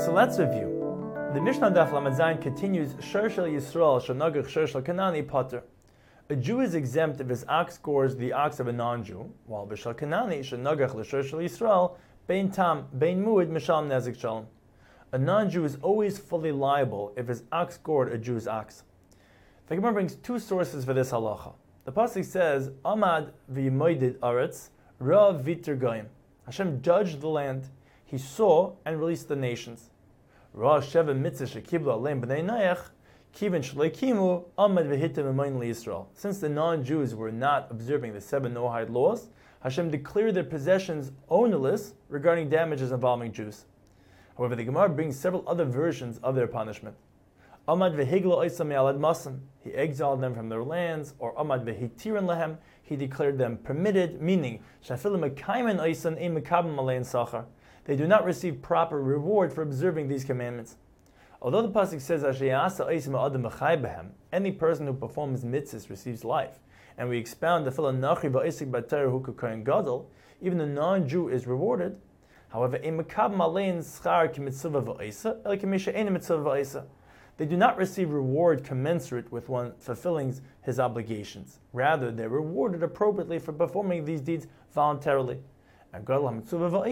So let's review. The Mishnah Daf Lamed Zayin continues, Shor Shel Yisrael Shenagach Shor Shel Kanani Pater. A Jew is exempt if his ox gores the ox of a non-Jew, while B'Shel Kanani Shenagach L'Shor Shel Yisrael Bein Tam Bein Muad Mishal Nezik Shalom. A non-Jew is always fully liable if his ox gored a Jew's ox. The Gemara brings two sources for this halacha. The pasuk says, Amad v'yimoidid aretz Rav Vitir Goyim. Hashem judged the land. He saw and released the nations. Ra Sheva Mitzvah Shekibla Aleim B'nei Noach Kivin Shleikimu Amad v'Hitim Emein LiYisrael. Since the non-Jews were not observing the 7 Noahide laws, Hashem declared their possessions ownerless regarding damages involving Jews. However, the Gemara brings several other versions of their punishment. Amad v'higla oisam me'alad masam. He exiled them from their lands, or Amad v'hitirin lehem. He declared them permitted, meaning shafilim mekaymen oisan ein mekabim alein sachar. They do not receive proper reward for observing these commandments. Although the pasuk says asheyasa oisim adam mechay behem, any person who performs mitzvahs receives life, and we expound the filah nachi va'isik b'Torah hu k'kohen gadol, even the non-Jew is rewarded. However, ein mekabim alein schar k'mitzvah va'isa, el k'misha ein mitzvah va'isa. They do not receive reward commensurate with one fulfilling his obligations. Rather, they are rewarded appropriately for performing these deeds voluntarily. One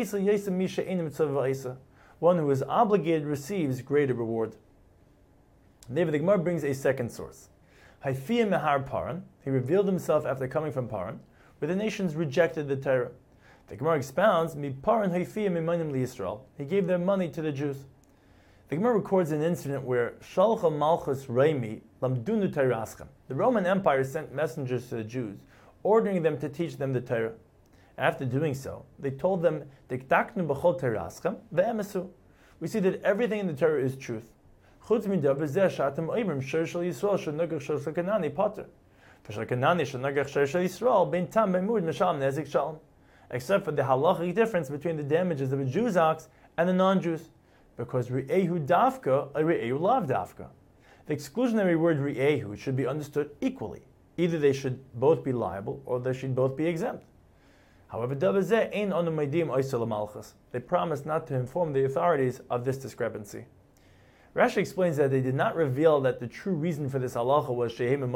who is obligated receives greater reward. David the Gemara brings a second source. Haifiyah mehar Paran, he revealed himself after coming from Paran, where the nations rejected the Torah. The Gemara expounds, Mi Paran haifiyah mimanim liYisrael. He gave their money to the Jews. The Gemara records an incident where Shalcha Malchus Reimi Lamdunu Teiraschem. The Roman Empire sent messengers to the Jews, ordering them to teach them the Torah. After doing so, they told them, Diktaknu b'chol Teiraschem ve'emesu. We see that everything in the Torah is truth. Chutz midav b'zeh shatem oimrim shor shel Yisrael shenagach shor shel Kanani pater. V'shel Kanani shenagach shor shel Yisrael bein tam bein muad mishal nezik shalom. Except for the halachic difference between the damages of a Jew's ox and the non-Jews. Because Ri'ehu Dafka, a Ri'ehu Lav Dafka. The exclusionary word Ri'ehu should be understood equally. Either they should both be liable, or they should both be exempt. However, they promised not to inform the authorities of this discrepancy. Rashi explains that they did not reveal that the true reason for this halacha was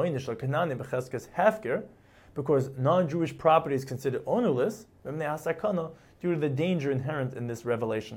hefker, because non-Jewish property is considered ownerless, due to the danger inherent in this revelation.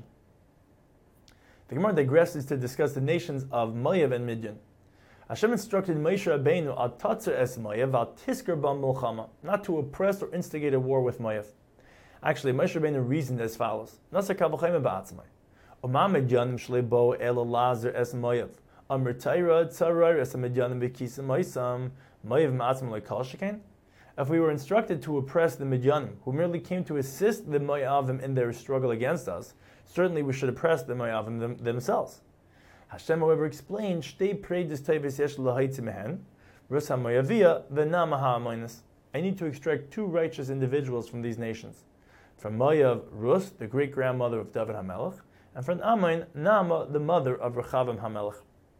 The Gemara digresses to discuss the nations of Moav and Midian. Hashem instructed Moshe Rabbeinu al tatzer es Moav al tisker bam milchama, not to oppress or instigate a war with Moav. Actually, Moshe Rabbeinu reasoned as follows: Nasa kavachayim ba'atzmai, Oma Midyanim shlei bo el lazer es Moav, Amr Taira tzarar es Midyanim b'kisa Moisam, Moav ma'atzmai lekal shekain. If we were instructed to oppress the Midyanim, who merely came to assist the Moavim in their struggle against us, certainly we should oppress the Moavim themselves. Hashem, however, explained, Shtei preidus tevis yesh l'haitzi mehen, rus ha-moaviyah v'nama ha-amoinus. I need to extract 2 righteous individuals from these nations. From Moav, Rus, the great-grandmother of David HaMelech, and from Ammon, Nama, the mother of Rechavam HaMelech.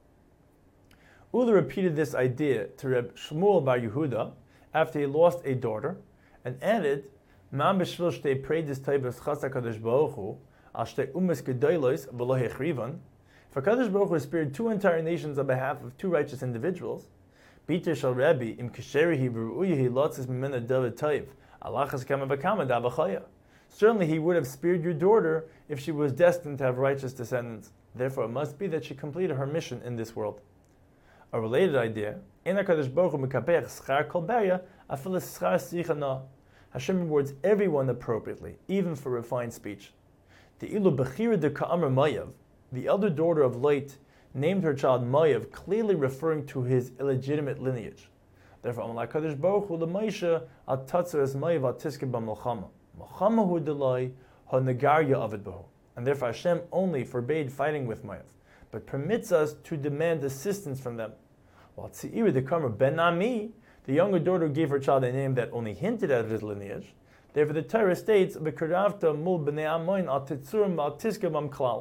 Ula repeated this idea to Reb Shmuel bar Yehuda after he lost a daughter, and added, Man b'shvil shtei preidus tevis chas HaKadosh Baruch Hu, al shtei umas gedolos v'lo hechrivan. If HaKadosh Baruch Hu spared 2 entire nations on behalf of 2 righteous individuals, Biter shal Rebbe im kesherihi v'ru'uyihi lotzis mimena David Taiv, alachas kama v'kama davachaya. Certainly he would have spared your daughter if she was destined to have righteous descendants. Therefore it must be that she completed her mission in this world. A related idea, Ein HaKadosh Baruch Hu mekapech schar kol beria afilas schar sichana. Hashem rewards everyone appropriately, even for refined speech. The ilu bechira de ka'amr Moav, the elder daughter of Lot, named her child Moav, clearly referring to his illegitimate lineage. Therefore, Amalek Kadosh Baruch Hu l'Moshe al tatzer es Moav al tisker b'milchama. Milchama hu delay ha negarya avid b'hu. And therefore Hashem only forbade fighting with Moav, but permits us to demand assistance from them. While Tzi'ira de Kamer ben Ami, the younger daughter gave her child a name that only hinted at his lineage. Therefore the Torah states, "V'karavta mul b'nei amoin al titzurim al tisker b'm klal."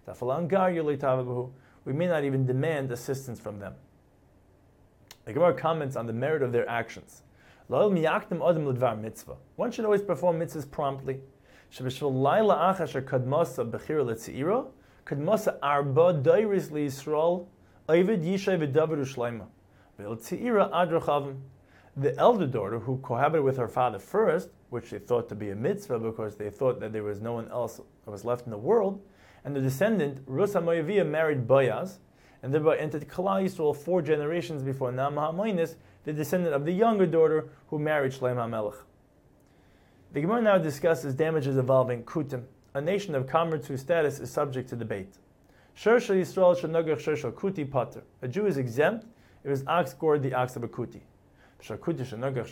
We may not even demand assistance from them. The Gemara comments on the merit of their actions. One should always perform mitzvahs promptly. Could masa arba dairis li Yisrael, Ovid Yishay v'David u'Shleima, v'il Tzira adrachavim. The elder daughter, who cohabited with her father first, which they thought to be a mitzvah because they thought that there was no one else that was left in the world, and the descendant, Rus HaMoaviyah, married Boaz, and thereby entered Klal Yisrael 4 generations before Naamah HaMoinus, the descendant of the younger daughter who married Shlomo HaMelech. The Gemara now discusses damages involving Kutim, a nation of converts whose status is subject to debate. Shur shel Yisrael shenogach shur shel Kuti pater. A Jew is exempt if his ox gored the ox of a Kuti. A Kuti is liable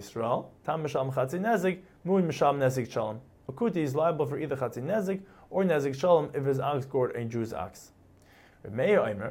for either Chatzi Nezik or Nezik Shalom if his ox gored a Jew's ox. Remeir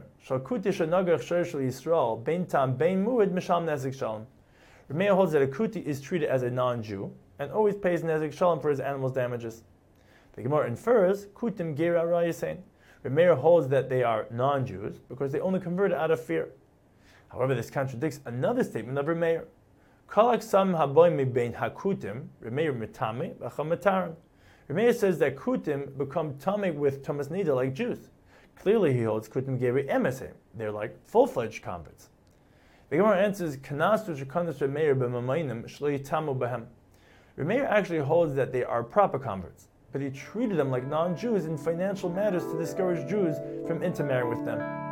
holds that a Kuti is treated as a non-Jew and always pays Nezik Shalom for his animal's damages. The Gemara infers Kutim Gera Rayasein. Remeir holds that they are non-Jews because they only converted out of fear. However, this contradicts another statement of Remeir. Kalak sam haboy mi bein hakutim, Remeir mitame v'chamatarim. Remeir says that Kutim become tame with Thomas Nida like Jews. Clearly, he holds Kutim geri emesem. They're like full-fledged converts. The Gemara answers, Kanas v'shekanas Remeir b'mamayim shlo yitamu b'hem. Remeir actually holds that they are proper converts, but he treated them like non-Jews in financial matters to discourage Jews from intermarrying with them.